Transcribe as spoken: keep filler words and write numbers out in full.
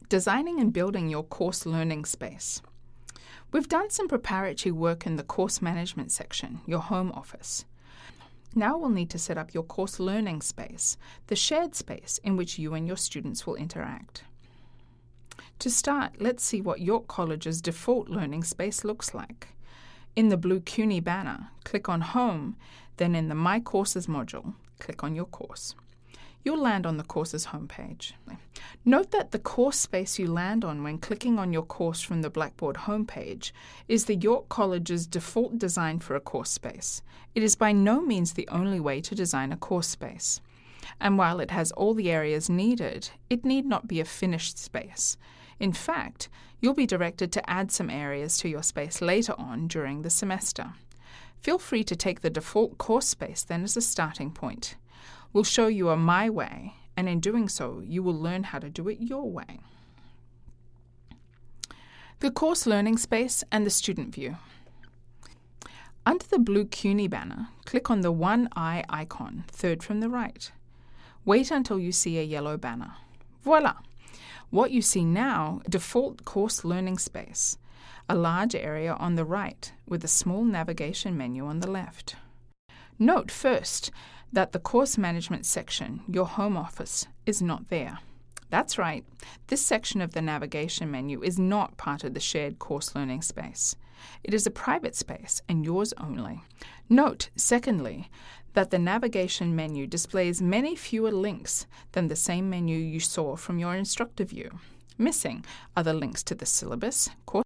Designing and building your course learning space. We've done some preparatory work in the course management section, your home office. Now we'll need to set up your course learning space, the shared space in which you and your students will interact. To start, let's see what York College's default learning space looks like. In the blue CUNY banner, click on Home, then in the My Courses module, click on your course. You'll land on the course's homepage. Note that the course space you land on when clicking on your course from the Blackboard homepage is the York College's default design for a course space. It is by no means the only way to design a course space. And while it has all the areas needed, it need not be a finished space. In fact, you'll be directed to add some areas to your space later on during the semester. Feel free to take the default course space then as a starting point. We'll show you a My Way, and in doing so, you will learn how to do it your way. The course learning space and the student view. Under the blue CUNY banner, click on the one eye icon, third from the right. Wait until you see a yellow banner. Voila! What you see now, default course learning space, a large area on the right with a small navigation menu on the left. Note first that the course management section, your home office, is not there. That's right, this section of the navigation menu is not part of the shared course learning space. It is a private space and yours only. Note, secondly, that the navigation menu displays many fewer links than the same menu you saw from your instructor view. Missing are the links to the syllabus, course